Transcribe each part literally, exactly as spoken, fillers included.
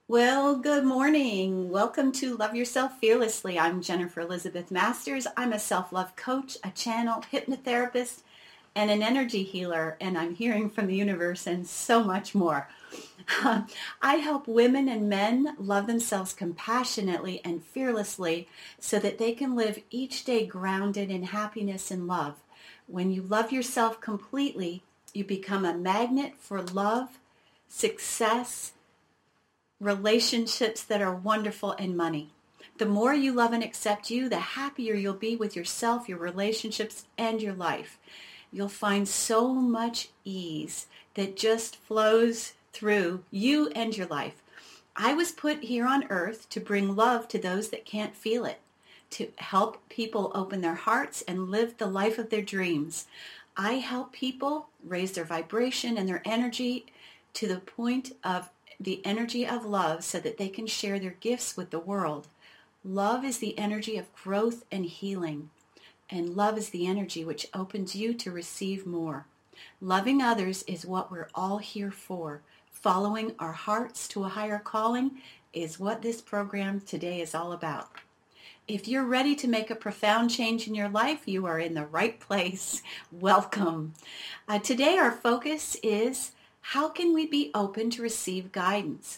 Well, good morning. Welcome to Love Yourself Fearlessly. I'm Jennifer Elizabeth Masters. I'm a self-love coach, a channel hypnotherapist, and an energy healer, and I'm hearing from the universe and so much more. I help women and men love themselves compassionately and fearlessly so that they can live each day grounded in happiness and love. When you love yourself completely, you become a magnet for love, success, relationships that are wonderful, and money. The more you love and accept you, the happier you'll be with yourself, your relationships, and your life. You'll find so much ease that just flows through you and your life. I was put here on earth to bring love to those that can't feel it, to help people open their hearts and live the life of their dreams. I help people raise their vibration and their energy to the point of the energy of love so that they can share their gifts with the world. Love is the energy of growth and healing, and love is the energy which opens you to receive more. Loving others is what we're all here for. Following our hearts to a higher calling is what this program today is all about. If you're ready to make a profound change in your life, you are in the right place. Welcome. Uh, today our focus is how can we be open to receive guidance?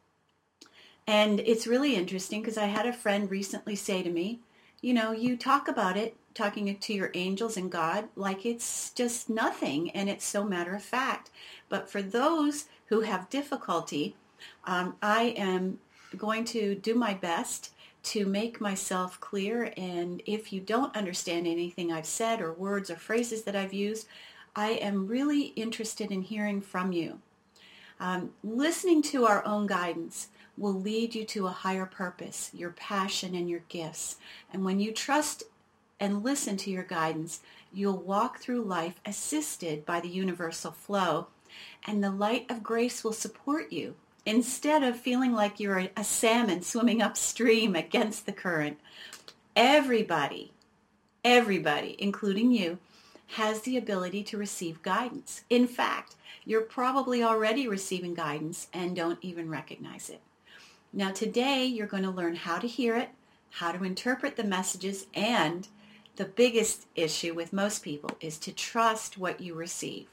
And it's really interesting because I had a friend recently say to me, you know, you talk about it, talking to your angels and God, like it's just nothing and it's so matter of fact. But for those who have difficulty, um, I am going to do my best to make myself clear. And if you don't understand anything I've said or words or phrases that I've used, I am really interested in hearing from you. Um, listening to our own guidance will lead you to a higher purpose, your passion and your gifts. And when you trust and listen to your guidance, you'll walk through life assisted by the universal flow, and the light of grace will support you instead of feeling like you're a, a salmon swimming upstream against the current. Everybody, everybody, including you, has the ability to receive guidance. In fact, you're probably already receiving guidance and don't even recognize it. Now today, you're going to learn how to hear it, how to interpret the messages, and the biggest issue with most people is to trust what you receive.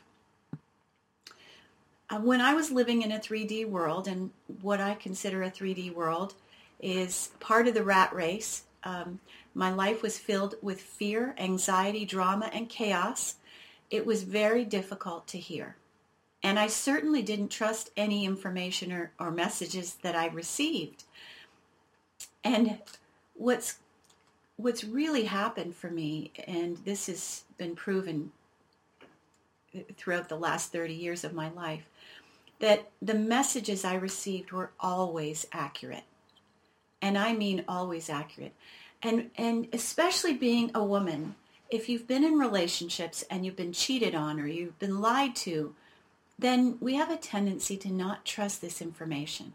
Uh, when I was living in a three D world, and what I consider a three D world is part of the rat race, Um, my life was filled with fear, anxiety, drama, and chaos. It was very difficult to hear. And I certainly didn't trust any information or, or messages that I received. And what's what's really happened for me, and this has been proven throughout the last thirty years of my life, that the messages I received were always accurate. And I mean always accurate. And and especially being a woman, if you've been in relationships and you've been cheated on or you've been lied to, then we have a tendency to not trust this information.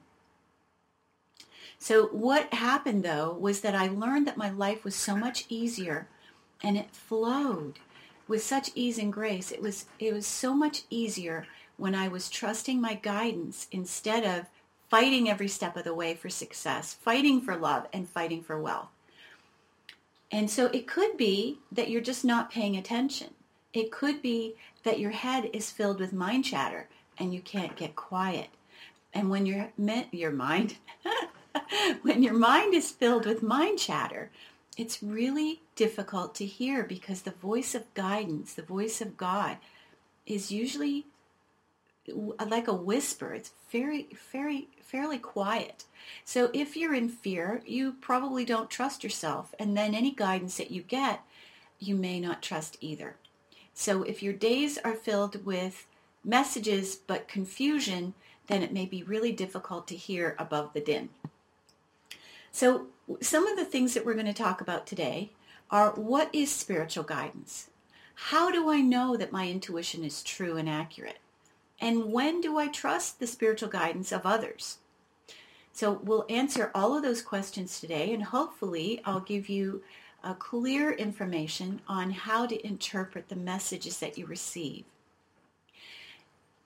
So what happened, though, was that I learned that my life was so much easier and it flowed with such ease and grace. It was it was so much easier when I was trusting my guidance instead of fighting every step of the way for success, fighting for love, and fighting for wealth. And so it could be that you're just not paying attention. It could be that your head is filled with mind chatter and you can't get quiet. And when your your mind, when your mind is filled with mind chatter, it's really difficult to hear because the voice of guidance, the voice of God, is usually like a whisper. It's very, very, fairly quiet. So if you're in fear, you probably don't trust yourself. And then any guidance that you get, you may not trust either. So if your days are filled with messages but confusion, then it may be really difficult to hear above the din. So some of the things that we're going to talk about today are, what is spiritual guidance? How do I know that my intuition is true and accurate? And when do I trust the spiritual guidance of others? So we'll answer all of those questions today, and hopefully I'll give you a clear information on how to interpret the messages that you receive.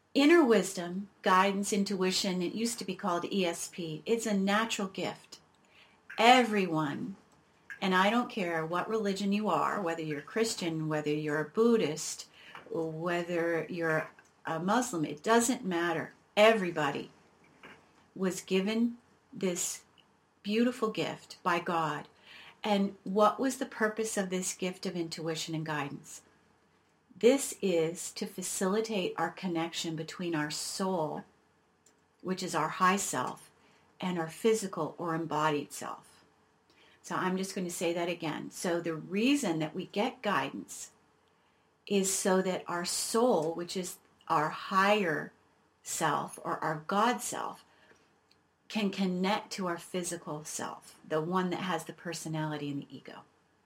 Inner wisdom, guidance, intuition, it used to be called E S P. It's a natural gift. Everyone, and I don't care what religion you are, whether you're Christian, whether you're a Buddhist, whether you're a Muslim, it doesn't matter. Everybody was given this beautiful gift by God. And what was the purpose of this gift of intuition and guidance? This is to facilitate our connection between our soul, which is our high self, and our physical or embodied self. So I'm just going to say that again. So the reason that we get guidance is so that our soul, which is our higher self or our God self, can connect to our physical self, the one that has the personality and the ego.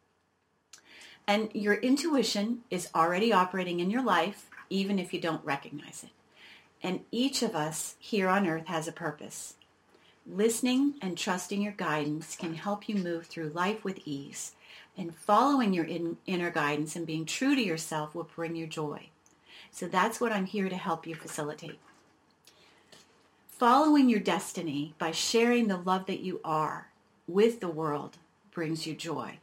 And your intuition is already operating in your life, even if you don't recognize it. And each of us here on earth has a purpose. Listening and trusting your guidance can help you move through life with ease. And following your in, inner guidance and being true to yourself will bring you joy. So that's what I'm here to help you facilitate. Following your destiny by sharing the love that you are with the world brings you joy.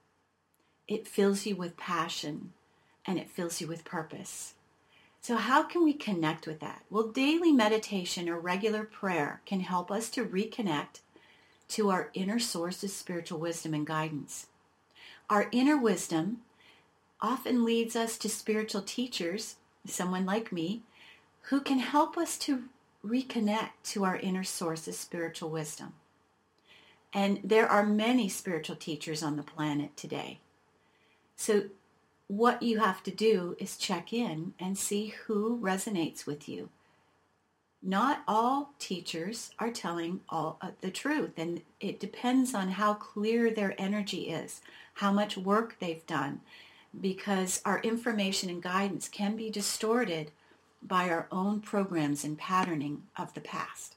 It fills you with passion and it fills you with purpose. So how can we connect with that? Well, daily meditation or regular prayer can help us to reconnect to our inner source of spiritual wisdom and guidance. Our inner wisdom often leads us to spiritual teachers, someone like me, who can help us to reconnect to our inner source of spiritual wisdom. And there are many spiritual teachers on the planet today. So what you have to do is check in and see who resonates with you. Not all teachers are telling all uh, the truth, and it depends on how clear their energy is, how much work they've done, because our information and guidance can be distorted by our own programs and patterning of the past.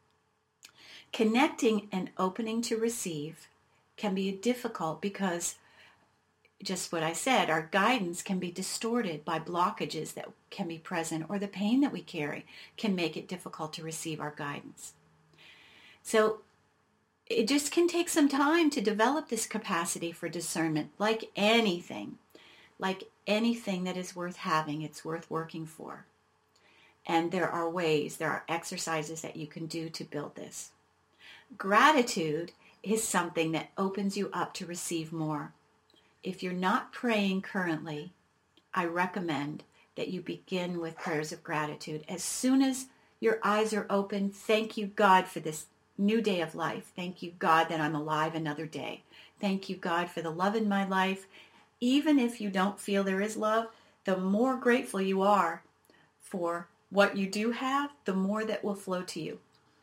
Connecting and opening to receive can be difficult because, just what I said, our guidance can be distorted by blockages that can be present, or the pain that we carry can make it difficult to receive our guidance. So it just can take some time to develop this capacity for discernment. Like anything, like anything that is worth having, it's worth working for. And there are ways, there are exercises that you can do to build this. Gratitude is something that opens you up to receive more. If you're not praying currently, I recommend that you begin with prayers of gratitude. As soon as your eyes are open, thank you, God, for this new day of life. Thank you, God, that I'm alive another day. Thank you, God, for the love in my life. Even if you don't feel there is love, the more grateful you are for what you do have, the more that will flow to you.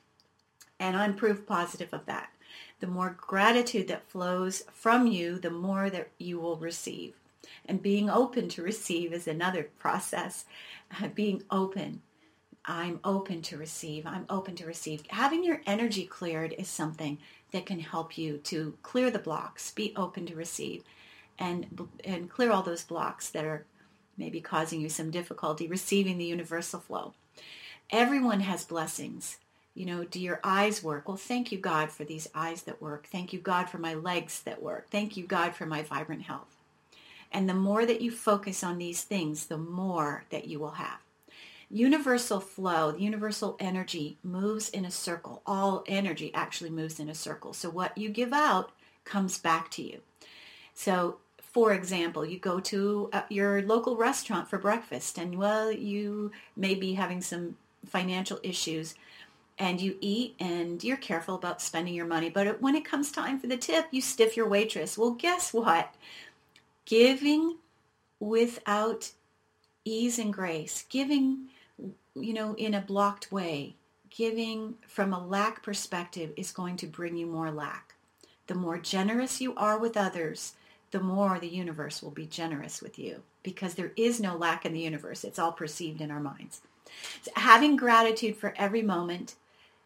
And I'm proof positive of that. The more gratitude that flows from you, the more that you will receive. And being open to receive is another process. Uh, being open. I'm open to receive. I'm open to receive. Having your energy cleared is something that can help you to clear the blocks, be open to receive, and, and clear all those blocks that are maybe causing you some difficulty receiving the universal flow. Everyone has blessings. You know, do your eyes work? Well, thank you, God, for these eyes that work. Thank you, God, for my legs that work. Thank you, God, for my vibrant health. And the more that you focus on these things, the more that you will have. Universal flow, the universal energy moves in a circle. All energy actually moves in a circle. So what you give out comes back to you. So, for example, you go to uh, your local restaurant for breakfast, and, well, you may be having some financial issues, and you eat, and you're careful about spending your money. But when it comes time for the tip, you stiff your waitress. Well, guess what? Giving without ease and grace, giving, you know, in a blocked way, giving from a lack perspective is going to bring you more lack. The more generous you are with others, the more the universe will be generous with you, because there is no lack in the universe. It's all perceived in our minds. So having gratitude for every moment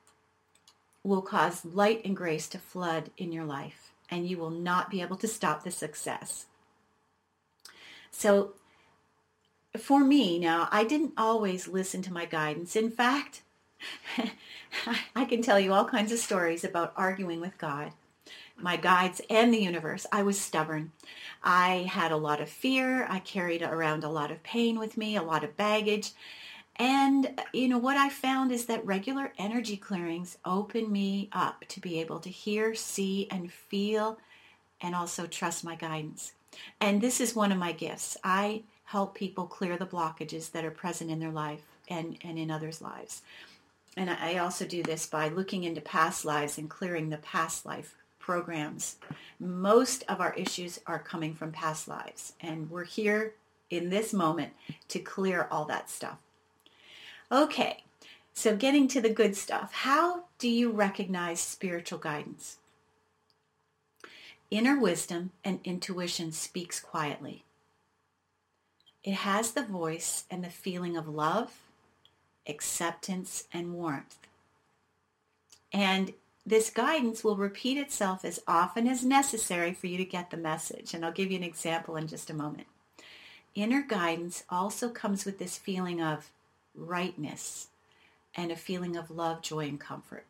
will cause light and grace to flood in your life, and you will not be able to stop the success. So for me now, I didn't always listen to my guidance. In fact, I can tell you all kinds of stories about arguing with God, my guides, and the universe. I was stubborn. I had a lot of fear. I carried around a lot of pain with me, a lot of baggage. And, you know, what I found is that regular energy clearings open me up to be able to hear, see, and feel, and also trust my guidance. And this is one of my gifts. I help people clear the blockages that are present in their life and, and in others' lives. And I also do this by looking into past lives and clearing the past life programs. Most of our issues are coming from past lives, and we're here in this moment to clear all that stuff. Okay, so getting to the good stuff. How do you recognize spiritual guidance? Inner wisdom and intuition speaks quietly. It has the voice and the feeling of love, acceptance, and warmth. And this guidance will repeat itself as often as necessary for you to get the message. And I'll give you an example in just a moment. Inner guidance also comes with this feeling of rightness and a feeling of love, joy, and comfort.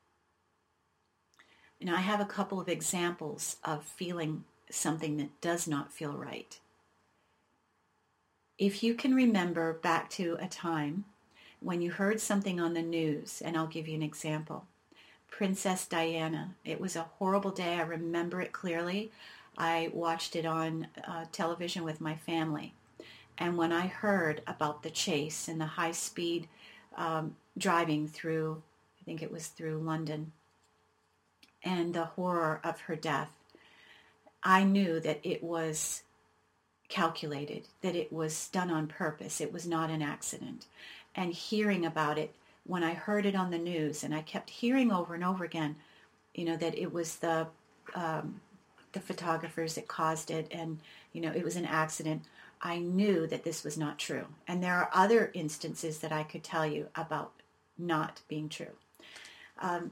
And I have a couple of examples of feeling something that does not feel right. If you can remember back to a time when you heard something on the news, and I'll give you an example. Princess Diana. It was a horrible day. I remember it clearly. I watched it on uh, television with my family. And when I heard about the chase and the high-speed um, driving through, I think it was through London, and the horror of her death, I knew that it was calculated, that it was done on purpose. It was not an accident. And hearing about it, when I heard it on the news, and I kept hearing over and over again, you know, that it was the um, the photographers that caused it, and, you know, it was an accident, I knew that this was not true. And there are other instances that I could tell you about not being true. Um,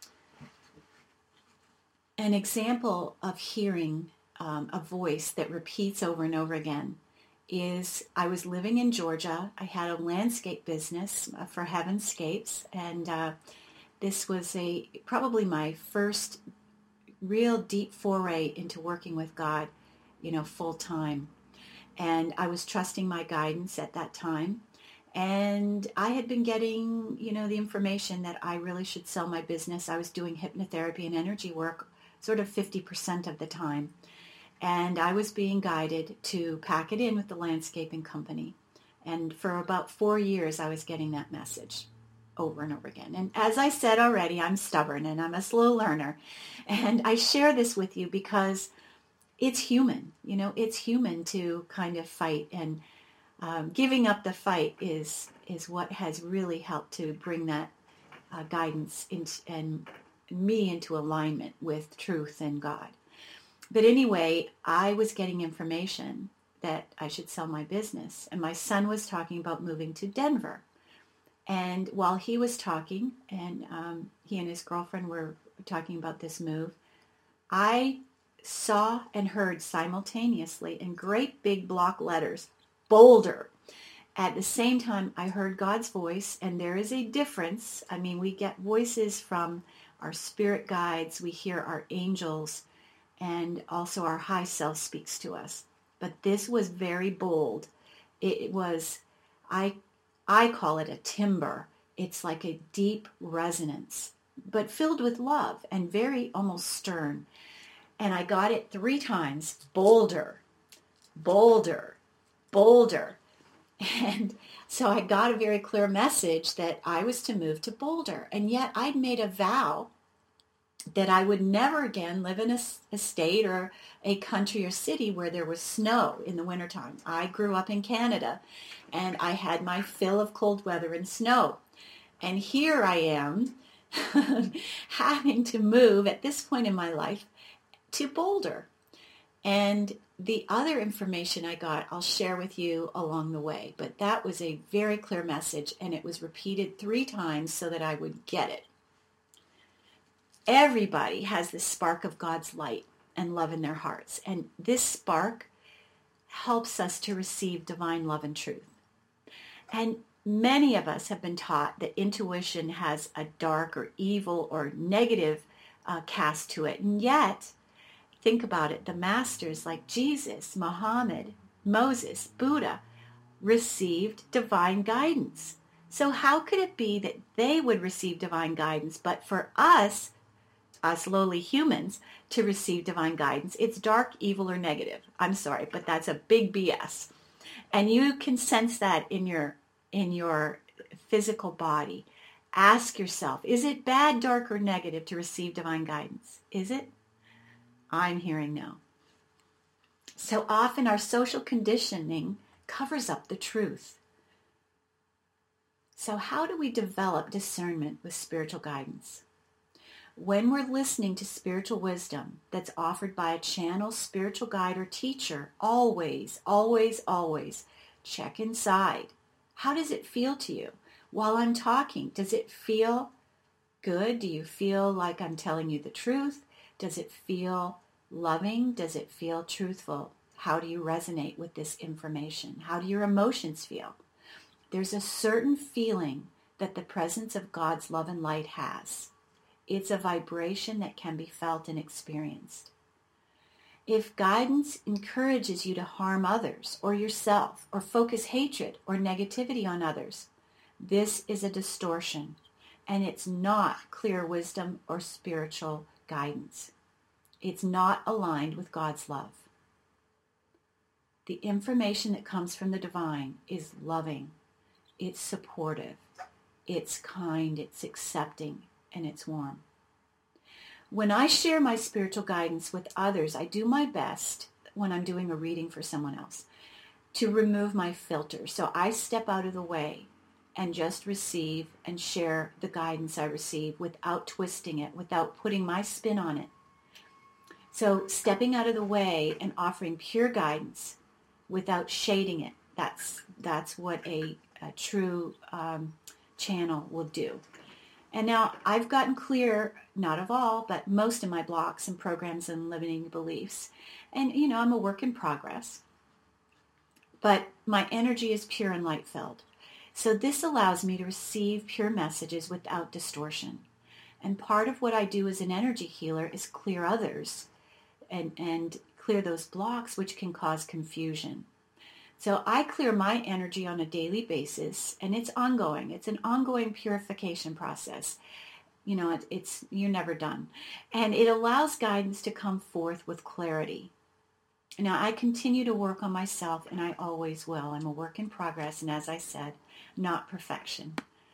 an example of hearing um, a voice that repeats over and over again is I was living in Georgia. I had a landscape business for Heavenscapes, and uh, this was a probably my first real deep foray into working with God, you know, full time. And I was trusting my guidance at that time. And I had been getting, you know, the information that I really should sell my business. I was doing hypnotherapy and energy work sort of fifty percent of the time. And I was being guided to pack it in with the landscaping company. And for about four years, I was getting that message over and over again. And as I said already, I'm stubborn and I'm a slow learner. And I share this with you because it's human. You know, it's human to kind of fight. And um, giving up the fight is is what has really helped to bring that uh, guidance in, and me into alignment with truth and God. But anyway, I was getting information that I should sell my business. And my son was talking about moving to Denver. And while he was talking, and um, he and his girlfriend were talking about this move, I saw and heard simultaneously in great big block letters, Boulder. At the same time, I heard God's voice, and there is a difference. I mean, we get voices from our spirit guides. We hear our angels, and also our high self speaks to us. But this was very bold. It was, I, I call it a timbre. It's like a deep resonance, but filled with love and very almost stern. And I got it three times, Boulder, Boulder, Boulder. And so I got a very clear message that I was to move to Boulder. And yet I'd made a vow that I would never again live in a, a state or a country or city where there was snow in the wintertime. I grew up in Canada, and I had my fill of cold weather and snow. And here I am having to move at this point in my life to Boulder. And the other information I got, I'll share with you along the way. But that was a very clear message, and it was repeated three times so that I would get it. Everybody has this spark of God's light and love in their hearts. And this spark helps us to receive divine love and truth. And many of us have been taught that intuition has a dark or evil or negative uh, cast to it. And yet, think about it, the masters like Jesus, Muhammad, Moses, Buddha received divine guidance. So how could it be that they would receive divine guidance, but for us, us lowly humans, to receive divine guidance, it's dark, evil, or negative? I'm sorry, but that's a big B S. And you can sense that in your in your physical body. Ask yourself, is it bad, dark, or negative to receive divine guidance? Is it? I'm hearing no. So often our social conditioning covers up the truth. So how do we develop discernment with spiritual guidance? When we're listening to spiritual wisdom that's offered by a channel, spiritual guide, or teacher, always, always, always check inside. How does it feel to you? While I'm talking, does it feel good? Do you feel like I'm telling you the truth? Does it feel loving? Does it feel truthful? How do you resonate with this information? How do your emotions feel? There's a certain feeling that the presence of God's love and light has. It's a vibration that can be felt and experienced. If guidance encourages you to harm others or yourself or focus hatred or negativity on others, this is a distortion, and it's not clear wisdom or spiritual guidance. It's not aligned with God's love. The information that comes from the divine is loving, it's supportive, it's kind, it's accepting, and it's warm. When I share my spiritual guidance with others, I do my best when I'm doing a reading for someone else to remove my filter. So I step out of the way and just receive and share the guidance I receive without twisting it, without putting my spin on it. So stepping out of the way and offering pure guidance without shading it, that's that's what a, a true um, channel will do. And now I've gotten clear, not of all, but most of my blocks and programs and limiting beliefs. And, you know, I'm a work in progress. But my energy is pure and light-filled. So this allows me to receive pure messages without distortion. And part of what I do as an energy healer is clear others and, and clear those blocks which can cause confusion. So I clear my energy on a daily basis, and it's ongoing. It's an ongoing purification process. You know, it, it's you're never done. And it allows guidance to come forth with clarity. Now, I continue to work on myself, and I always will. I'm a work in progress, and as I said, not perfection.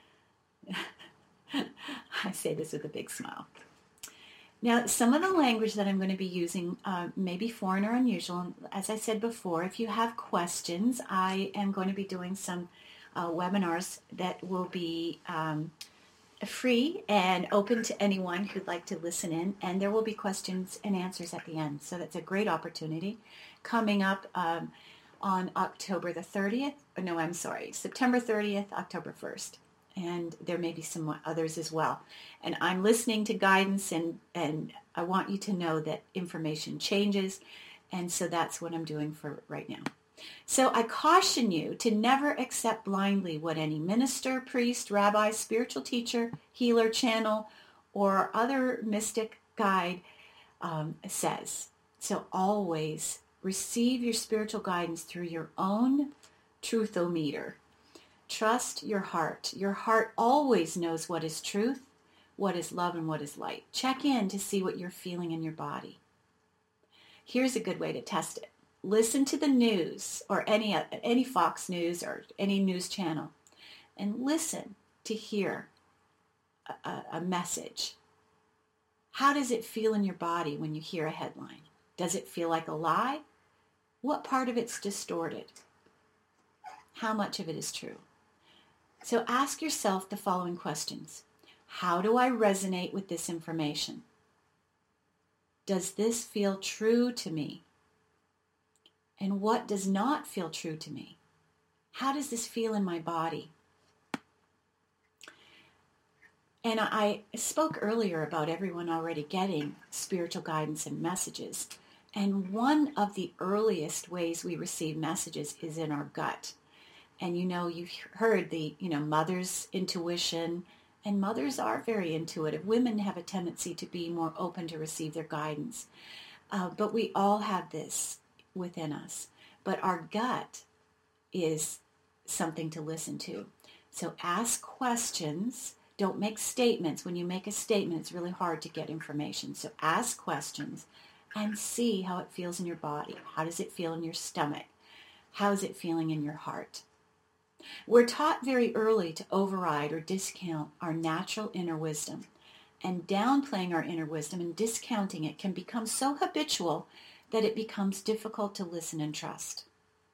I say this with a big smile. Now, some of the language that I'm going to be using uh, may be foreign or unusual. As I said before, if you have questions, I am going to be doing some uh, webinars that will be um, free and open to anyone who'd like to listen in. And there will be questions and answers at the end. So that's a great opportunity. Coming up um, on October the thirtieth. No, I'm sorry, September thirtieth, October first. And there may be some others as well. And I'm listening to guidance, and, and I want you to know that information changes, and so that's what I'm doing for right now. So I caution you to never accept blindly what any minister, priest, rabbi, spiritual teacher, healer, channel, or other mystic guide um, says. So always receive your spiritual guidance through your own truthometer. Trust your heart. Your heart always knows what is truth, what is love, and what is light. Check in to see what you're feeling in your body. Here's a good way to test it. Listen to the news or any any Fox News or any news channel and listen to hear a, a, a message. How does it feel in your body when you hear a headline? Does it feel like a lie? What part of it's distorted? How much of it is true? So ask yourself the following questions. How do I resonate with this information? Does this feel true to me? And what does not feel true to me? How does this feel in my body? And I spoke earlier about everyone already getting spiritual guidance and messages. And one of the earliest ways we receive messages is in our gut. And you know, you've heard the, you know, mother's intuition, and mothers are very intuitive. Women have a tendency to be more open to receive their guidance. Uh, but we all have this within us. But our gut is something to listen to. So ask questions. Don't make statements. When you make a statement, it's really hard to get information. So ask questions and see how it feels in your body. How does it feel in your stomach? How is it feeling in your heart? We're taught very early to override or discount our natural inner wisdom. And downplaying our inner wisdom and discounting it can become so habitual that it becomes difficult to listen and trust.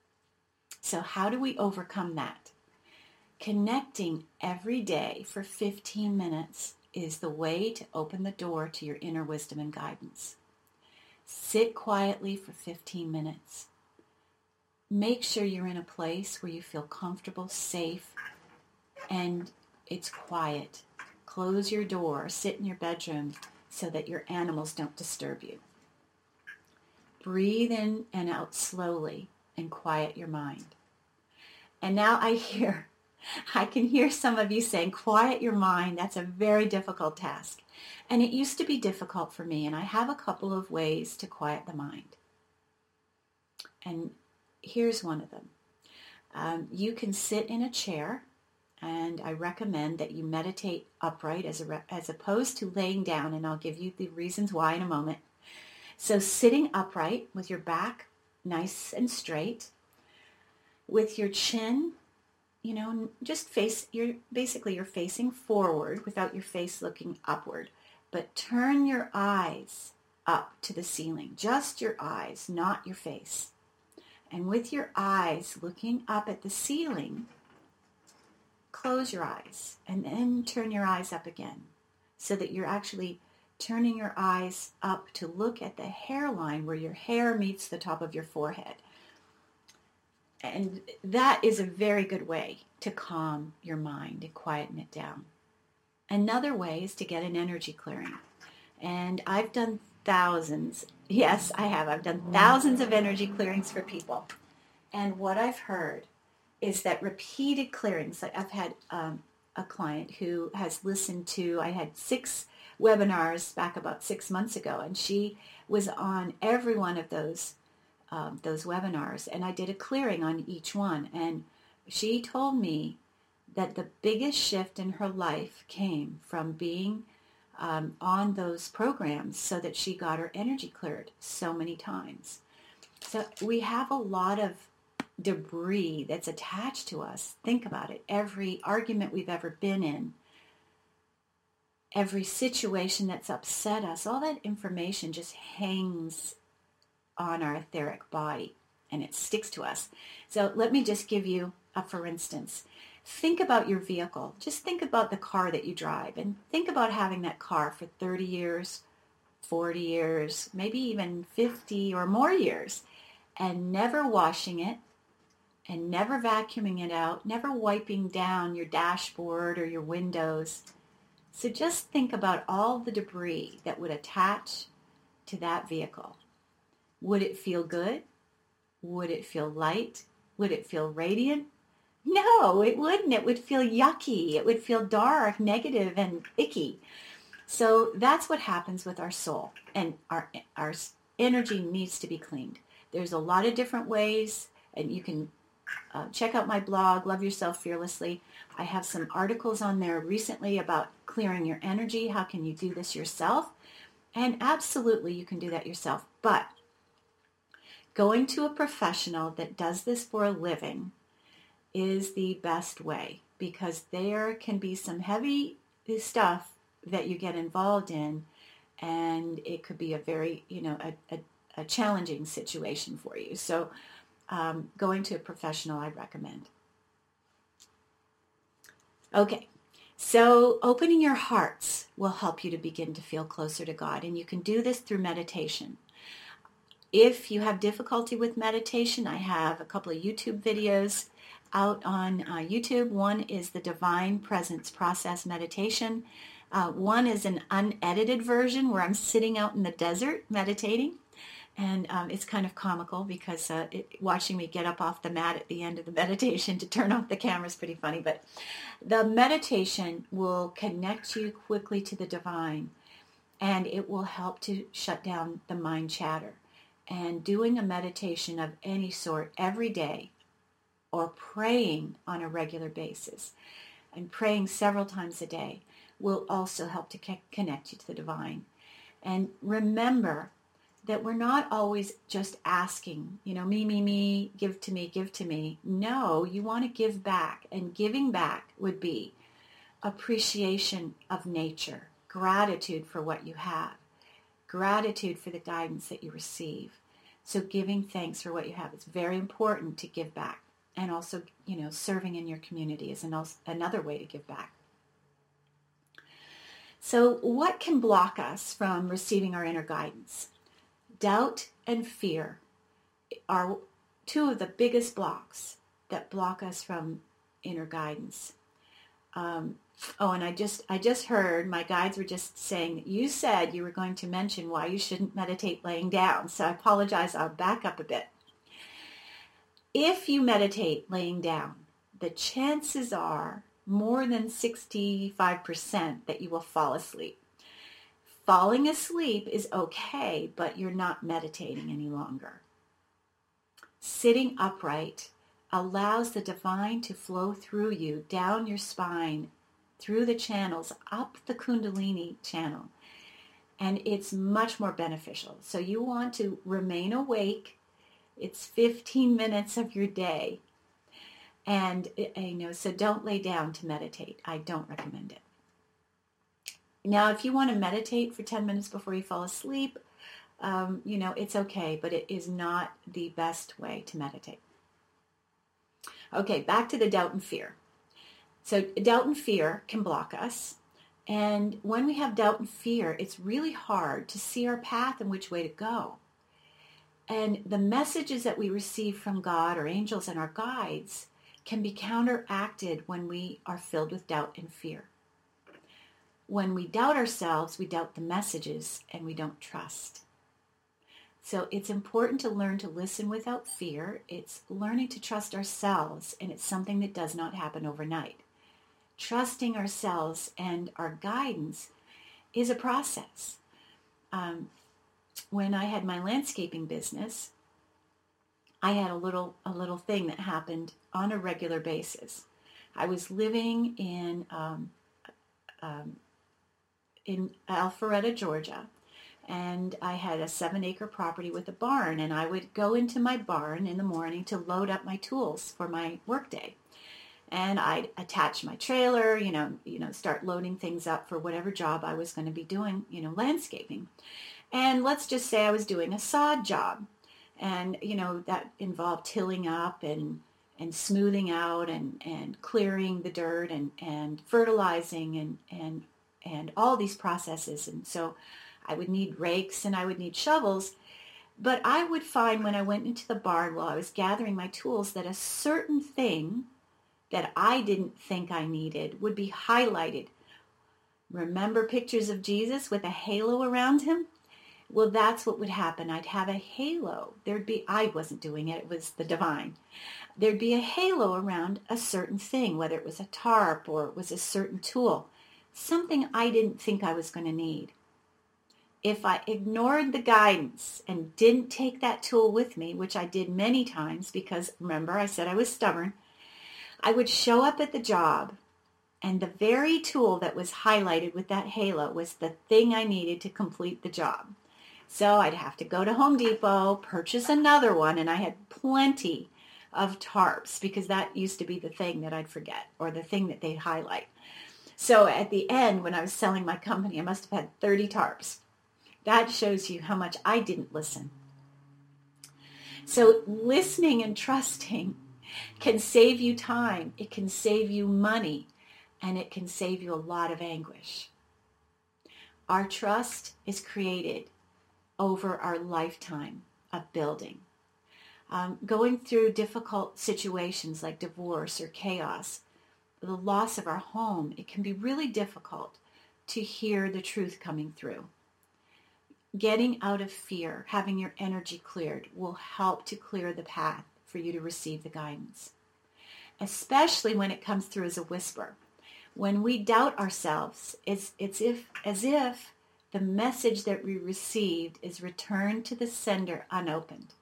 So how do we overcome that? Connecting every day for fifteen minutes is the way to open the door to your inner wisdom and guidance. Sit quietly for fifteen minutes. Make sure you're in a place where you feel comfortable, safe, and it's quiet. Close your door, sit in your bedroom so that your animals don't disturb you. Breathe in and out slowly and quiet your mind. And now I hear, I can hear some of you saying, quiet your mind. That's a very difficult task. And it used to be difficult for me, and I have a couple of ways to quiet the mind. And here's one of them. Um, you can sit in a chair, and I recommend that you meditate upright as, a re- as opposed to laying down, and I'll give you the reasons why in a moment. So sitting upright with your back nice and straight, with your chin, you know, just face, you're basically you're facing forward without your face looking upward, but turn your eyes up to the ceiling, just your eyes, not your face. And with your eyes looking up at the ceiling, close your eyes and then turn your eyes up again so that you're actually turning your eyes up to look at the hairline where your hair meets the top of your forehead. And that is a very good way to calm your mind and quieten it down. Another way is to get an energy clearing. And I've done thousands. Yes, I have. I've done thousands of energy clearings for people. And what I've heard is that repeated clearings, like I've had um, a client who has listened to, I had six webinars back about six months ago, and she was on every one of those um, those webinars, and I did a clearing on each one. And she told me that the biggest shift in her life came from being Um, on those programs so that she got her energy cleared so many times. So we have a lot of debris that's attached to us. Think about it. Every argument we've ever been in, every situation that's upset us, all that information just hangs on our etheric body and it sticks to us. So let me just give you a for instance. Think about your vehicle. Just think about the car that you drive, and think about having that car for thirty years, forty years, maybe even fifty or more years, and never washing it, and never vacuuming it out, never wiping down your dashboard or your windows. So just think about all the debris that would attach to that vehicle. Would it feel good? Would it feel light? Would it feel radiant? No, it wouldn't. It would feel yucky. It would feel dark, negative, and icky. So that's what happens with our soul, and our our energy needs to be cleaned. There's a lot of different ways, and you can uh, check out my blog, Love Yourself Fearlessly. I have some articles on there recently about clearing your energy. How can you do this yourself? And absolutely, you can do that yourself. But going to a professional that does this for a living is the best way, because there can be some heavy stuff that you get involved in, and it could be a very, you know, a, a, a challenging situation for you. So um, going to a professional, I recommend. Okay, so opening your hearts will help you to begin to feel closer to God, and you can do this through meditation. If you have difficulty with meditation, I have a couple of YouTube videos out on uh, YouTube. One is the Divine Presence Process Meditation. Uh, one is an unedited version where I'm sitting out in the desert meditating. And um, it's kind of comical because uh, it, watching me get up off the mat at the end of the meditation to turn off the camera is pretty funny. But the meditation will connect you quickly to the divine, and it will help to shut down the mind chatter. And doing a meditation of any sort every day, or praying on a regular basis, and praying several times a day, will also help to connect you to the divine. And remember that we're not always just asking, you know, me, me, me, give to me, give to me. No, you want to give back. And giving back would be appreciation of nature, gratitude for what you have, gratitude for the guidance that you receive. So giving thanks for what you have. It's very important to give back. And also, you know, serving in your community is an, another way to give back. So what can block us from receiving our inner guidance? Doubt and fear are two of the biggest blocks that block us from inner guidance. Um, oh, and I just I just heard my guides were just saying that you said you were going to mention why you shouldn't meditate laying down. So I apologize. I'll back up a bit. If you meditate laying down, the chances are more than sixty-five percent that you will fall asleep. Falling asleep is okay, but you're not meditating any longer. Sitting upright allows the divine to flow through you, down your spine, through the channels, up the Kundalini channel. And it's much more beneficial. So you want to remain awake. It's fifteen minutes of your day. And, you know, so don't lay down to meditate. I don't recommend it. Now, if you want to meditate for ten minutes before you fall asleep, um, you know, it's okay, but it is not the best way to meditate. Okay, back to the doubt and fear. So doubt and fear can block us. And when we have doubt and fear, it's really hard to see our path and which way to go. And the messages that we receive from God or angels and our guides can be counteracted when we are filled with doubt and fear. When we doubt ourselves, we doubt the messages and we don't trust. So it's important to learn to listen without fear. It's learning to trust ourselves, and it's something that does not happen overnight. Trusting ourselves and our guidance is a process. Um, when I had my landscaping business, I had a little a little thing that happened on a regular basis. I was living in um, um, in Alpharetta, Georgia, and I had a seven-acre property with a barn, and I would go into my barn in the morning to load up my tools for my workday. And I'd attach my trailer, you know, you know, start loading things up for whatever job I was going to be doing, you know, landscaping. And let's just say I was doing a sod job. And, you know, that involved tilling up and and smoothing out and, and clearing the dirt and, and fertilizing and, and and all these processes. And so I would need rakes and I would need shovels. But I would find when I went into the barn while I was gathering my tools that a certain thing that I didn't think I needed would be highlighted. Remember pictures of Jesus with a halo around him? Well, that's what would happen. I'd have a halo. There'd be, I wasn't doing it, it was the divine. There'd be a halo around a certain thing, whether it was a tarp or it was a certain tool, something I didn't think I was going to need. If I ignored the guidance and didn't take that tool with me, which I did many times because, remember, I said I was stubborn, I would show up at the job and the very tool that was highlighted with that halo was the thing I needed to complete the job. So I'd have to go to Home Depot, purchase another one, and I had plenty of tarps because that used to be the thing that I'd forget or the thing that they'd highlight. So at the end, when I was selling my company, I must have had thirty tarps. That shows you how much I didn't listen. So listening and trusting can save you time, it can save you money, and it can save you a lot of anguish. Our trust is created over our lifetime of building. Um, going through difficult situations like divorce or chaos, the loss of our home, it can be really difficult to hear the truth coming through. Getting out of fear, having your energy cleared, will help to clear the path for you to receive the guidance, especially when it comes through as a whisper. When we doubt ourselves, it's, it's if, as if the message that we received is returned to the sender unopened.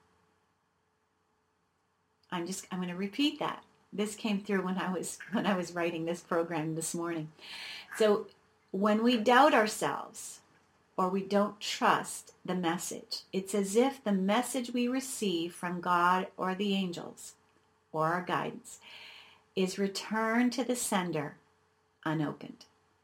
I'm just, I'm going to repeat that. This came through when I was, when I was writing this program this morning. So when we doubt ourselves or we don't trust the message, it's as if the message we receive from God or the angels or our guidance is returned to the sender unopened.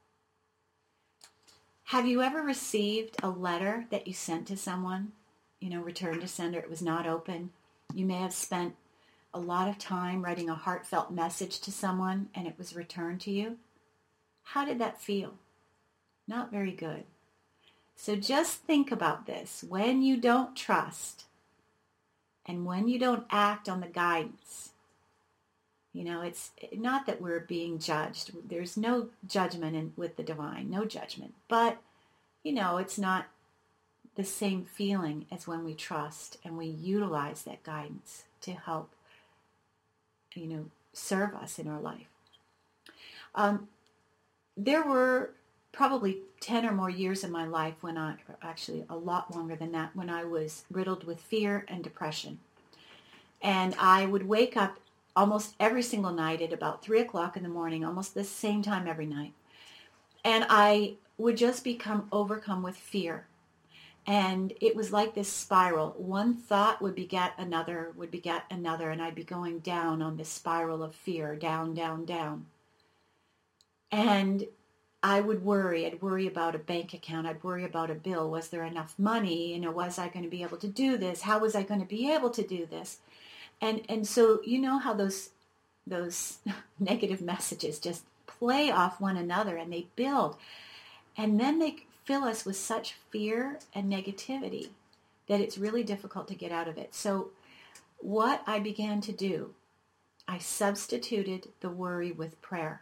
Have you ever received a letter that you sent to someone, you know, returned to sender, it was not open? You may have spent a lot of time writing a heartfelt message to someone and it was returned to you. How did that feel? Not very good. So just think about this. When you don't trust and when you don't act on the guidance, you know, it's not that we're being judged. There's no judgment in, with the divine, no judgment. But, you know, it's not the same feeling as when we trust and we utilize that guidance to help, you know, serve us in our life. Um, there were probably ten or more years in my life when I, actually a lot longer than that, when I was riddled with fear and depression. And I would wake up almost every single night at about three o'clock in the morning, almost the same time every night. And I would just become overcome with fear. And it was like this spiral. One thought would beget another, would beget another, and I'd be going down on this spiral of fear, down, down, down. And I would worry. I'd worry about a bank account. I'd worry about a bill. Was there enough money? You know, was I going to be able to do this? How was I going to be able to do this? And and so you know how those those negative messages just play off one another and they build. And then they fill us with such fear and negativity that it's really difficult to get out of it. So what I began to do, I substituted the worry with prayer.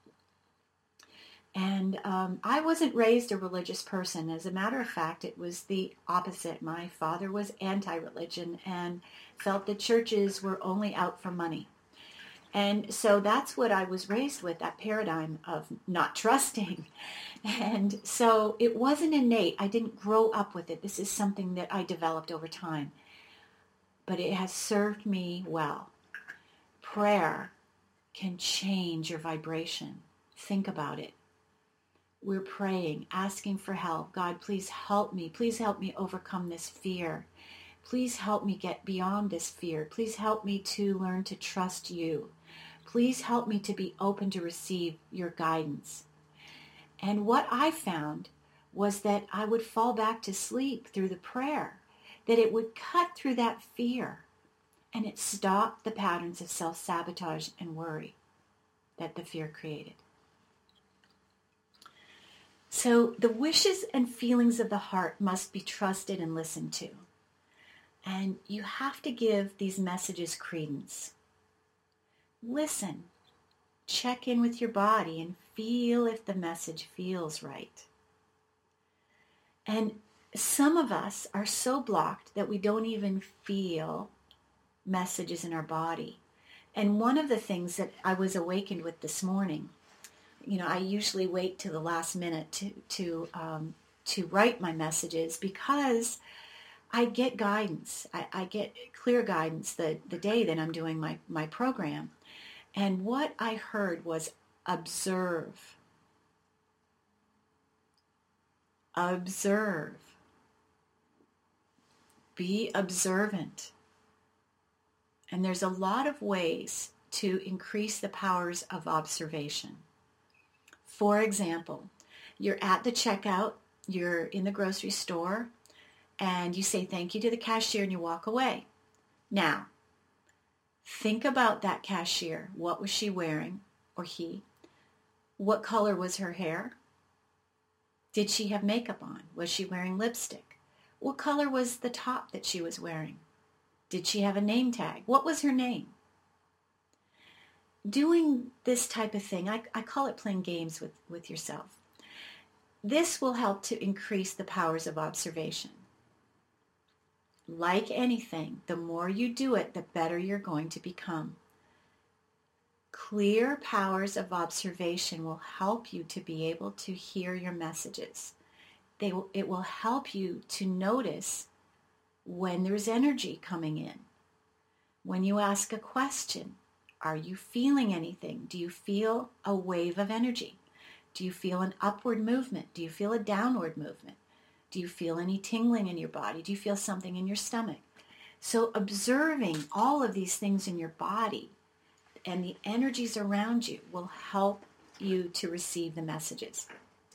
And um, I wasn't raised a religious person. As a matter of fact, it was the opposite. My father was anti-religion and felt that churches were only out for money. And so that's what I was raised with, that paradigm of not trusting. And so it wasn't innate. I didn't grow up with it. This is something that I developed over time. But it has served me well. Prayer can change your vibration. Think about it. We're praying, asking for help. God, please help me. Please help me overcome this fear. Please help me get beyond this fear. Please help me to learn to trust you. Please help me to be open to receive your guidance. And what I found was that I would fall back to sleep through the prayer, that it would cut through that fear, and it stopped the patterns of self-sabotage and worry that the fear created. So the wishes and feelings of the heart must be trusted and listened to. And you have to give these messages credence. Listen, check in with your body and feel if the message feels right. And some of us are so blocked that we don't even feel messages in our body. And one of the things that I was awakened with this morning, you know, I usually wait till the last minute to to um, to write my messages because I get guidance. I, I get clear guidance the, the day that I'm doing my, my program. And what I heard was observe. Observe. Be observant. And there's a lot of ways to increase the powers of observation. For example, you're at the checkout, you're in the grocery store, and you say thank you to the cashier and you walk away. Now, think about that cashier. What was she wearing, or he? What color was her hair? Did she have makeup on? Was she wearing lipstick? What color was the top that she was wearing? Did she have a name tag? What was her name? Doing this type of thing, I, I call it playing games with, with yourself. this will help to increase the powers of observation. Like anything, the more you do it, the better you're going to become. Clear powers of observation will help you to be able to hear your messages. They will, it will help you to notice when there's energy coming in. When you ask a question, are you feeling anything? Do you feel a wave of energy? Do you feel an upward movement? Do you feel a downward movement? Do you feel any tingling in your body? Do you feel something in your stomach? So observing all of these things in your body and the energies around you will help you to receive the messages.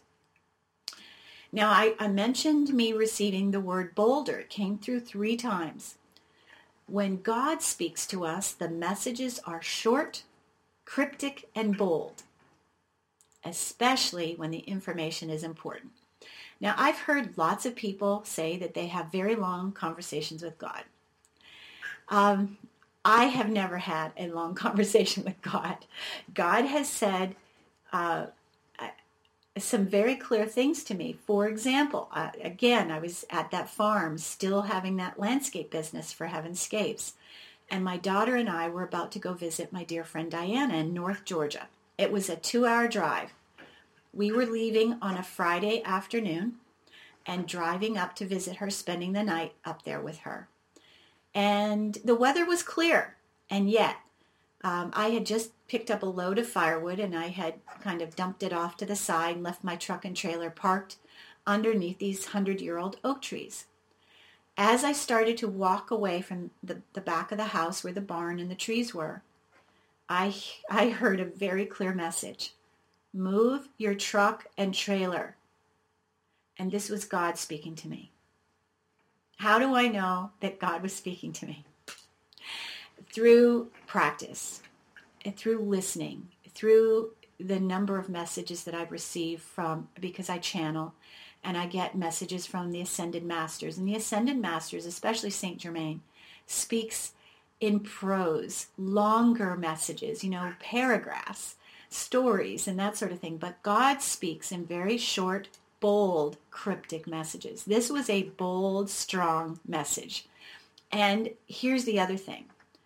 Now, I, I mentioned me receiving the word boulder. It came through three times. When God speaks to us, the messages are short, cryptic, and bold, especially when the information is important. Now, I've heard lots of people say that they have very long conversations with God. Um, I have never had a long conversation with God. God has said uh, some very clear things to me. For example, uh, again, I was at that farm still having that landscape business for Heavenscapes. And my daughter and I were about to go visit my dear friend Diana in North Georgia. It was a two-hour drive. We were leaving on a Friday afternoon and driving up to visit her, spending the night up there with her. And the weather was clear, and yet um, I had just picked up a load of firewood, and I had kind of dumped it off to the side and left my truck and trailer parked underneath these hundred-year-old oak trees. As I started to walk away from the, the back of the house where the barn and the trees were, I, I heard a very clear message. Move your truck and trailer. And this was God speaking to me. How do I know that God was speaking to me? Through practice, and through listening, through the number of messages that I've received from, because I channel, and I get messages from the Ascended Masters. And the Ascended Masters, especially Saint Germain, speaks in prose, longer messages, you know, paragraphs, stories, and that sort of thing. But God speaks in very short, bold, cryptic messages. This was a bold, strong message. And here's the other thing.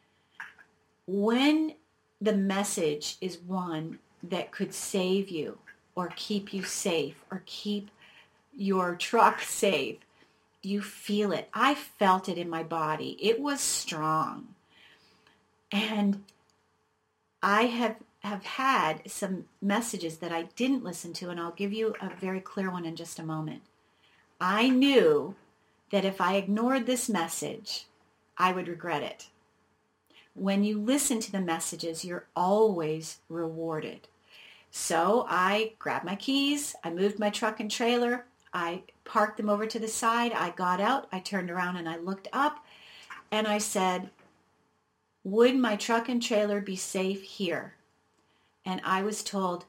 When the message is one that could save you or keep you safe or keep your truck safe, you feel it. I felt it in my body. It was strong. And I have have had some messages that I didn't listen to, and I'll give you a very clear one in just a moment. I knew that if I ignored this message, I would regret it. When you listen to the messages, you're always rewarded. So I grabbed my keys, I moved my truck and trailer, I parked them over to the side, I got out, I turned around and I looked up, and I said, would my truck and trailer be safe here? And I was told,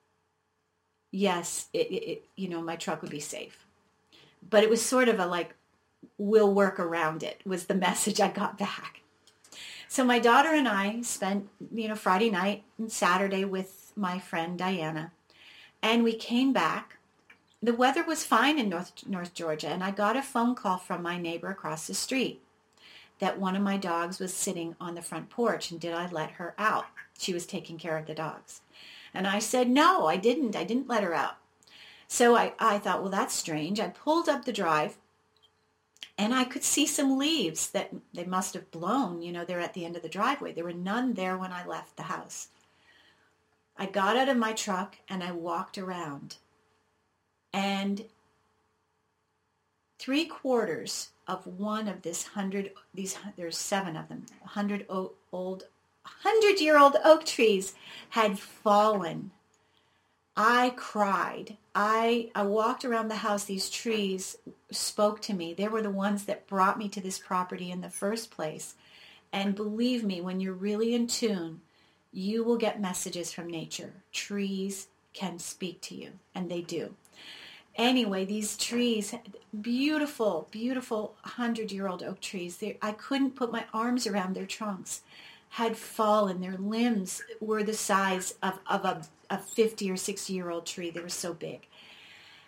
yes, it, it, you know, my truck would be safe. But it was sort of a like, we'll work around it, was the message I got back. So my daughter and I spent, you know, Friday night and Saturday with my friend Diana. And we came back. The weather was fine in North, North Georgia. And I got a phone call from my neighbor across the street that one of my dogs was sitting on the front porch, and did I let her out? She was taking care of the dogs. And I said, no, I didn't. I didn't let her out. So I, I thought, well, that's strange. I pulled up the drive, and I could see some leaves that they must have blown. You know, they're at the end of the driveway. There were none there when I left the house. I got out of my truck, and I walked around. And three quarters of one of this hundred, these there's seven of them, hundred old, hundred-year-old oak trees had fallen. I cried. I I walked around the house. These trees spoke to me. They were the ones that brought me to this property in the first place. And believe me, when you're really in tune, you will get messages from nature. Trees can speak to you, and they do. Anyway, these trees, beautiful, beautiful hundred-year-old oak trees. They, I couldn't put my arms around their trunks. Had fallen. Their limbs were the size of, of a, a fifty or sixty-year-old tree. They were so big.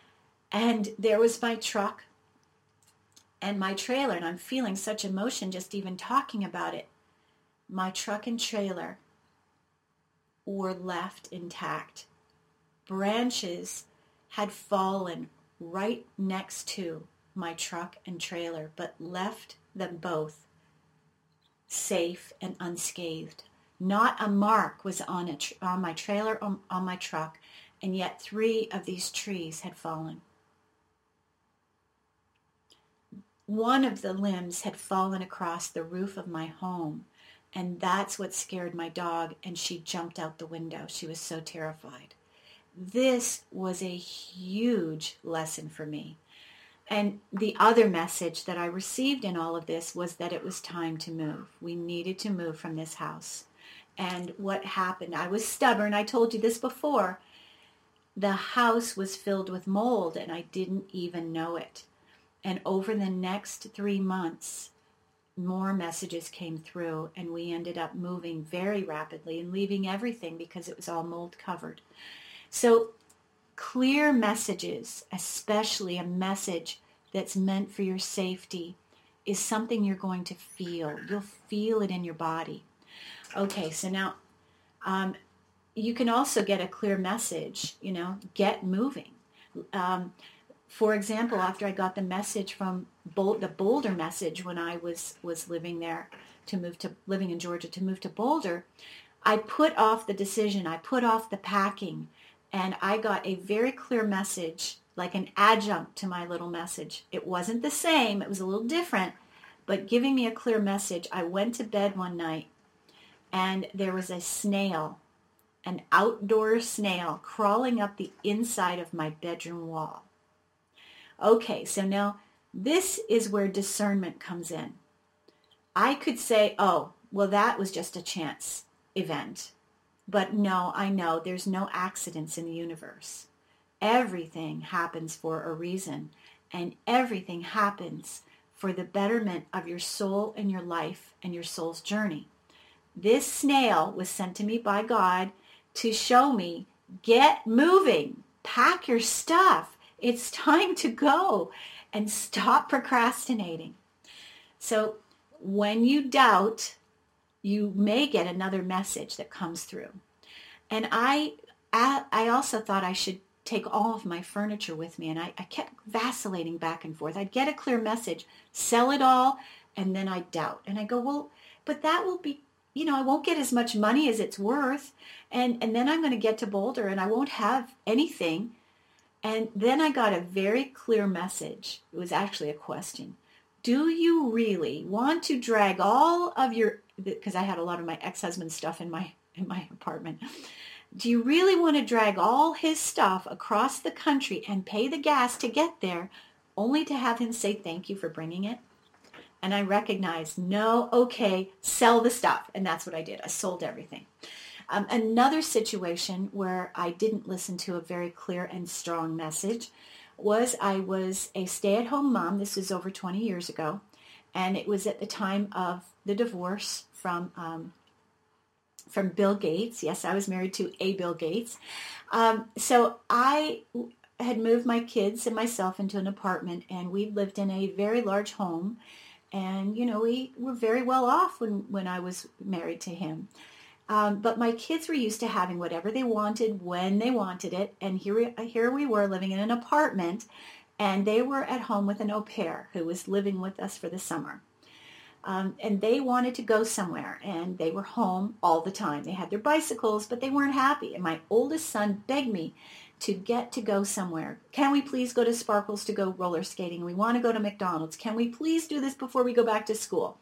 And there was my truck and my trailer, and I'm feeling such emotion just even talking about it. My truck and trailer were left intact. Branches had fallen right next to my truck and trailer, but left them both safe and unscathed. Not a mark was on, a tr- on my trailer or on my truck, and yet three of these trees had fallen. One of the limbs had fallen across the roof of my home, and that's what scared my dog, and she jumped out the window. She was so terrified. This was a huge lesson for me. And the other message that I received in all of this was that it was time to move. We needed to move from this house. And what happened, I was stubborn. I told you this before. The house was filled with mold, and I didn't even know it. And over the next three months, more messages came through, and we ended up moving very rapidly and leaving everything because it was all mold covered. So clear messages, especially a message that's meant for your safety, is something you're going to feel. You'll feel it in your body. Okay, so now um, you can also get a clear message, you know, get moving. Um, for example, after I got the message from Bol- the Boulder message when I was, was living there, to move to, living in Georgia, to move to Boulder, I put off the decision. I put off the packing. And I got a very clear message, like an adjunct to my little message. It wasn't the same. It was a little different, but giving me a clear message. I went to bed one night, and there was a snail, an outdoor snail, crawling up the inside of my bedroom wall. Okay, so now this is where discernment comes in. I could say, oh, well, that was just a chance event. But no, I know there's no accidents in the universe. Everything happens for a reason, and everything happens for the betterment of your soul and your life and your soul's journey. This snail was sent to me by God to show me, get moving, pack your stuff. It's time to go, and stop procrastinating. So when you doubt, you may get another message that comes through. And I I also thought I should take all of my furniture with me, and I, I kept vacillating back and forth. I'd get a clear message, sell it all, and then I'd doubt. And I go, well, but that will be, you know, I won't get as much money as it's worth, and, and then I'm going to get to Boulder, and I won't have anything. And then I got a very clear message. It was actually a question. Do you really want to drag all of your, because I had a lot of my ex-husband's stuff in my in my apartment. Do you really want to drag all his stuff across the country and pay the gas to get there, only to have him say thank you for bringing it? And I recognized, no, okay, sell the stuff. And that's what I did. I sold everything. Um, another situation where I didn't listen to a very clear and strong message was I was a stay-at-home mom. This was over twenty years ago. And it was at the time of the divorce from um, from Bill Gates. Yes, I was married to a Bill Gates. Um, so I had moved my kids and myself into an apartment, and we lived in a very large home. And, you know, we were very well off when, when I was married to him. Um, but my kids were used to having whatever they wanted when they wanted it. And here we, here we were living in an apartment, and they were at home with an au pair who was living with us for the summer. Um, and they wanted to go somewhere, and they were home all the time. They had their bicycles, but they weren't happy. And my oldest son begged me to get to go somewhere. Can we please go to Sparkles to go roller skating? We want to go to McDonald's. Can we please do this before we go back to school?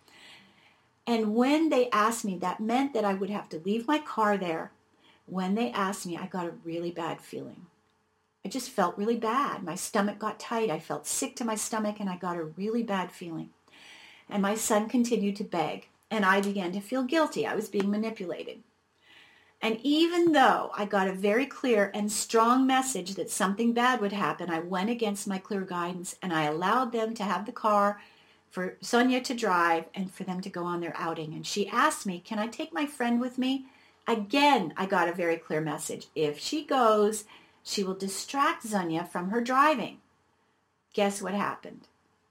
And when they asked me, that meant that I would have to leave my car there. When they asked me, I got a really bad feeling. I just felt really bad. My stomach got tight. I felt sick to my stomach, and I got a really bad feeling. And my son continued to beg, and I began to feel guilty. I was being manipulated. And even though I got a very clear and strong message that something bad would happen, I went against my clear guidance, and I allowed them to have the car for Sonia to drive and for them to go on their outing. And she asked me, can I take my friend with me? Again, I got a very clear message. If she goes, she will distract Sonia from her driving. guess what happened?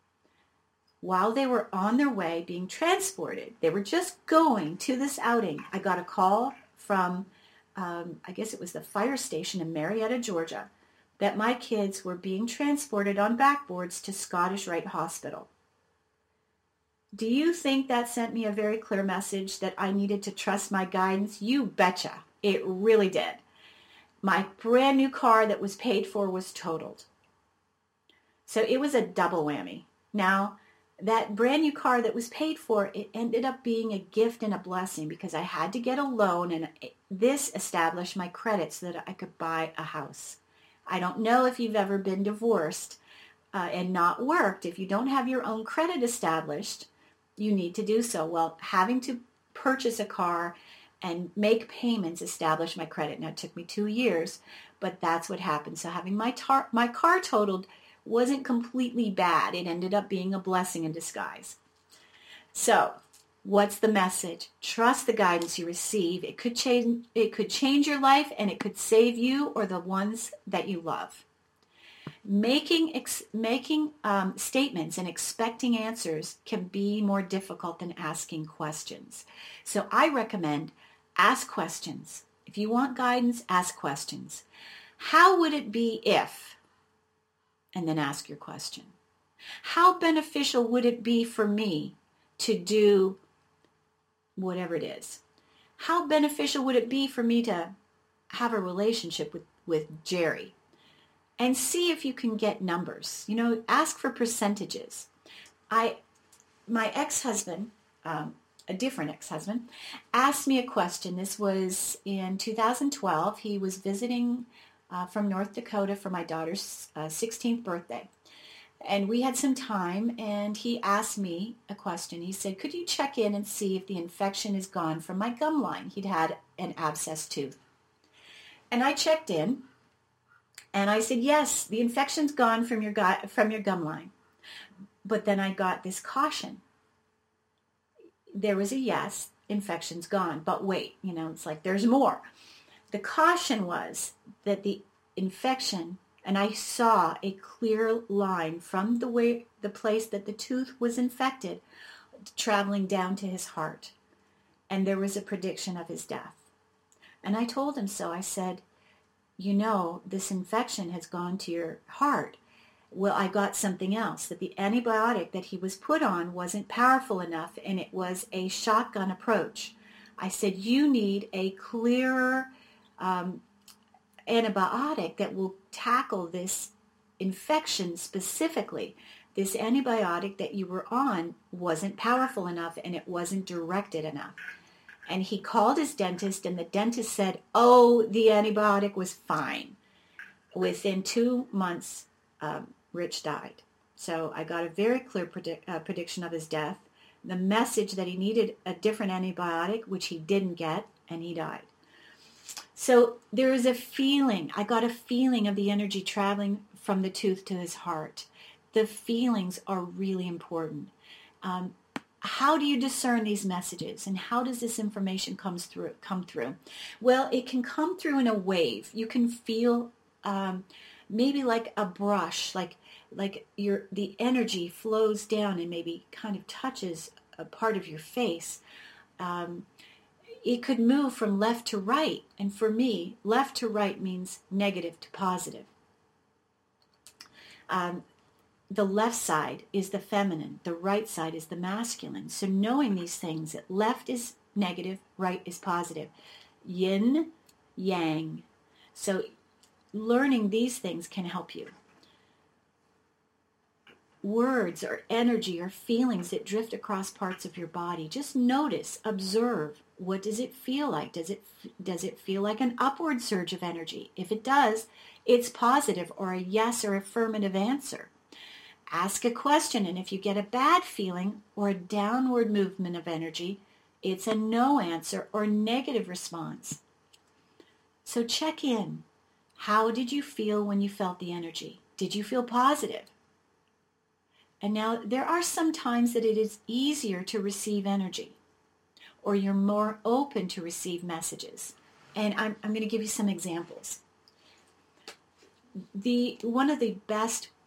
While they were on their way being transported, they were just going to this outing. I got a call from, um, I guess it was the fire station in Marietta, Georgia, that my kids were being transported on backboards to Scottish Rite Hospital. Do you think that sent me a very clear message that I needed to trust my guidance? You betcha. It really did. My brand new car that was paid for was totaled. So it was a double whammy. Now, that brand new car that was paid for, it ended up being a gift and a blessing because I had to get a loan, and this established my credit so that I could buy a house. I don't know if you've ever been divorced uh, and not worked. If you don't have your own credit established, you need to do so. Well, having to purchase a car and make payments established my credit. Now, it took me two years, but that's what happened. So having my tar- my car totaled wasn't completely bad. It ended up being a blessing in disguise. So, what's the message? Trust the guidance you receive. It could change it could change your life, and it could save you or the ones that you love. Making ex- making um, statements and expecting answers can be more difficult than asking questions. So I recommend ask questions. If you want guidance, ask questions. How would it be if? And then ask your question. How beneficial would it be for me to do whatever it is? How beneficial would it be for me to have a relationship with, with Jerry? And see if you can get numbers. You know, ask for percentages. I, my ex-husband, um, a different ex-husband, asked me a question. This was in two thousand twelve. He was visiting uh, from North Dakota for my daughter's uh, sixteenth birthday. And we had some time, and he asked me a question. He said, could you check in and see if the infection is gone from my gum line? He'd had an abscess tooth. And I checked in. And I said, yes, the infection's gone from your gu- from your gum line. But then I got this caution. There was a yes, infection's gone. But wait, you know, it's like there's more. The caution was that the infection, and I saw a clear line from the way the place that the tooth was infected, traveling down to his heart. And there was a prediction of his death. And I told him so. I said, you know, this infection has gone to your heart. Well, I got something else, that the antibiotic that he was put on wasn't powerful enough, and it was a shotgun approach. I said, you need a clearer um, antibiotic that will tackle this infection specifically. This antibiotic that you were on wasn't powerful enough, and it wasn't directed enough. And he called his dentist, and the dentist said, oh, the antibiotic was fine. Within two months, um, Rich died. So I got a very clear predict, uh, prediction of his death, the message that he needed a different antibiotic, which he didn't get, and he died. So there is a feeling, I got a feeling of the energy traveling from the tooth to his heart. The feelings are really important. Um, How do you discern these messages, and how does this information comes through, come through? Well, it can come through in a wave. You can feel um, maybe like a brush, like like your the energy flows down and maybe kind of touches a part of your face. Um, it could move from left to right, and for me, left to right means negative to positive. Um, The left side is the feminine. The right side is the masculine. So knowing these things, that left is negative, right is positive. Yin, yang. So learning these things can help you. Words or energy or feelings that drift across parts of your body. Just notice, observe. What does it feel like? Does it does it feel like an upward surge of energy? If it does, it's positive or a yes or affirmative answer. Ask a question, and if you get a bad feeling or a downward movement of energy, it's a no answer or negative response. So check in. How did you feel when you felt the energy? Did you feel positive? And now there are some times that it is easier to receive energy, or you're more open to receive messages. And I'm, I'm going to give you some examples. The one of the best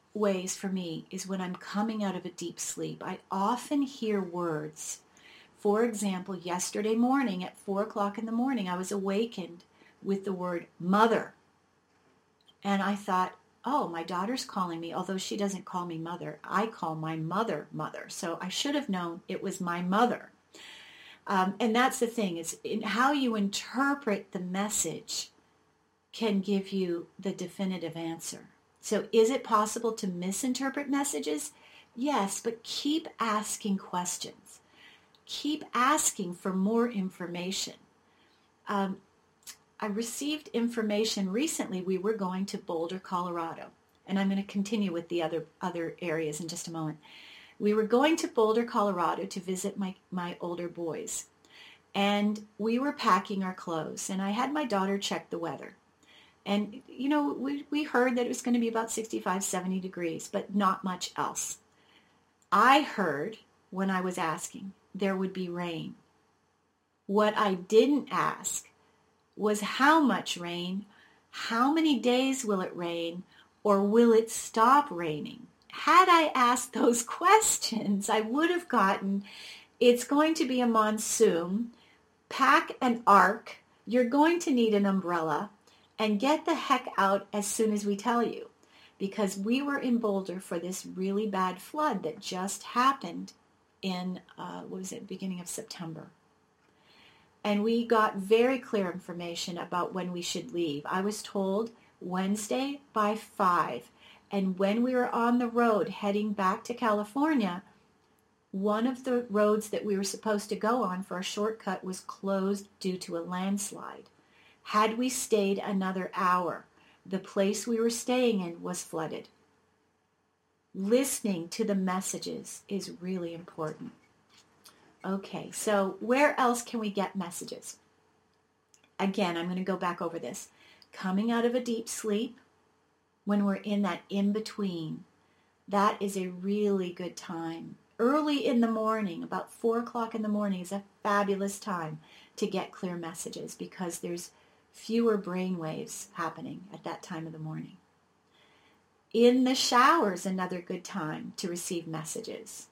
ways for me is when I'm coming out of a deep sleep. I often hear words. For example, yesterday morning at four o'clock in the morning, I was awakened with the word mother. And I thought, oh, my daughter's calling me, although she doesn't call me mother. I call my mother mother. So I should have known it was my mother. Um, and that's the thing, is in how you interpret the message can give you the definitive answer. So is it possible to misinterpret messages? Yes, but keep asking questions. Keep asking for more information. Um, I received information recently. We were going to Boulder, Colorado, and I'm going to continue with the other other areas in just a moment. We were going to Boulder, Colorado to visit my, my older boys, and we were packing our clothes, and I had my daughter check the weather. And, you know, we, we heard that it was going to be about sixty-five, seventy degrees, but not much else. I heard, when I was asking, there would be rain. What I didn't ask was how much rain, how many days will it rain, or will it stop raining? Had I asked those questions, I would have gotten, it's going to be a monsoon, pack an ark, you're going to need an umbrella, and get the heck out as soon as we tell you. Because we were in Boulder for this really bad flood that just happened in, uh, what was it, beginning of September. And we got very clear information about when we should leave. I was told Wednesday by five. And when we were on the road heading back to California, one of the roads that we were supposed to go on for a shortcut was closed due to a landslide. Had we stayed another hour, the place we were staying in was flooded. Listening to the messages is really important. Okay, so where else can we get messages? Again, I'm going to go back over this. Coming out of a deep sleep, when we're in that in-between, that is a really good time. Early in the morning, about four o'clock in the morning, is a fabulous time to get clear messages because there's fewer brain waves happening at that time of the morning. In the shower is another good time to receive messages.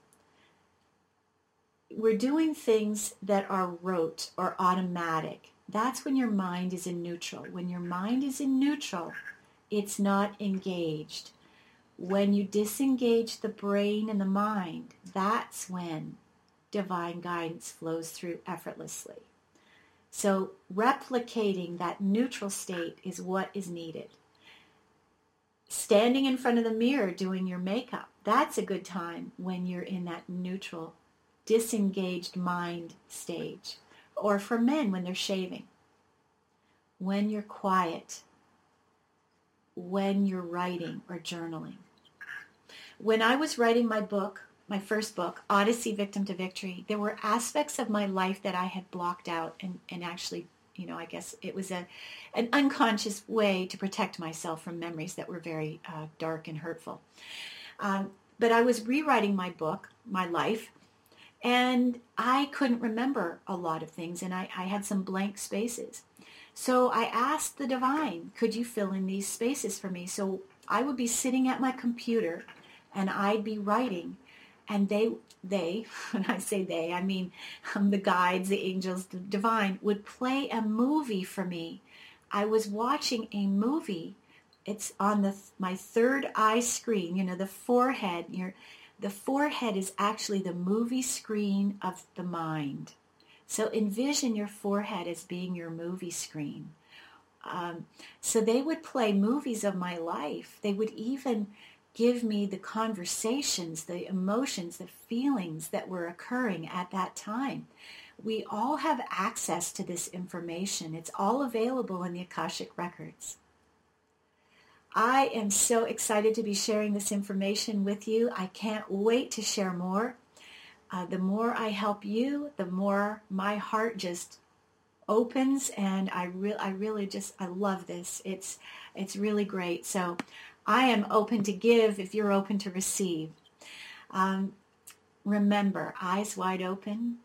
We're doing things that are rote or automatic. That's when your mind is in neutral. When your mind is in neutral, it's not engaged. When you disengage the brain and the mind, that's when divine guidance flows through effortlessly. So replicating that neutral state is what is needed. Standing in front of the mirror doing your makeup, that's a good time when you're in that neutral, disengaged mind stage. Or for men when they're shaving. When you're quiet. When you're writing or journaling. When I was writing my book, my first book, Odyssey, Victim to Victory, there were aspects of my life that I had blocked out and, and actually, you know, I guess it was a an unconscious way to protect myself from memories that were very uh, dark and hurtful. Um, but I was rewriting my book, my life, and I couldn't remember a lot of things, and I, I had some blank spaces. So I asked the divine, could you fill in these spaces for me? So I would be sitting at my computer, and I'd be writing, and they, they, when I say they, I mean um, the guides, the angels, the divine, would play a movie for me. I was watching a movie. It's on the my third eye screen, you know, the forehead. Your, the forehead is actually the movie screen of the mind. So envision your forehead as being your movie screen. Um, so they would play movies of my life. They would even give me the conversations, the emotions, the feelings that were occurring at that time. We all have access to this information. It's all available in the Akashic Records. I am so excited to be sharing this information with you. I can't wait to share more. Uh, the more I help you, the more my heart just opens, and I, re- I really just, I love this. It's, it's really great. So I am open to give if you're open to receive. Um, remember, eyes wide open,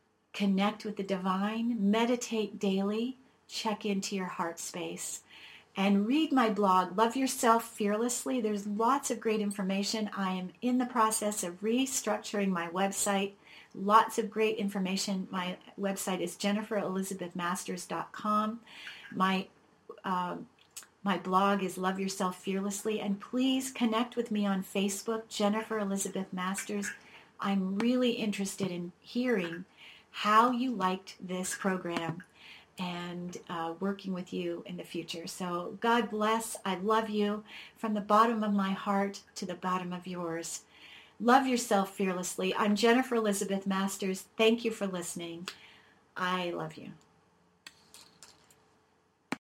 connect with the divine, meditate daily, check into your heart space. And read my blog, Love Yourself Fearlessly. There's lots of great information. I am in the process of restructuring my website. Lots of great information. My website is jennifer elizabeth masters dot com. My um, my blog is Love Yourself Fearlessly. And please connect with me on Facebook, Jennifer Elizabeth Masters. I'm really interested in hearing how you liked this program and uh, working with you in the future. So God bless. I love you from the bottom of my heart to the bottom of yours. Love yourself fearlessly. I'm Jennifer Elizabeth Masters. Thank you for listening. I love you.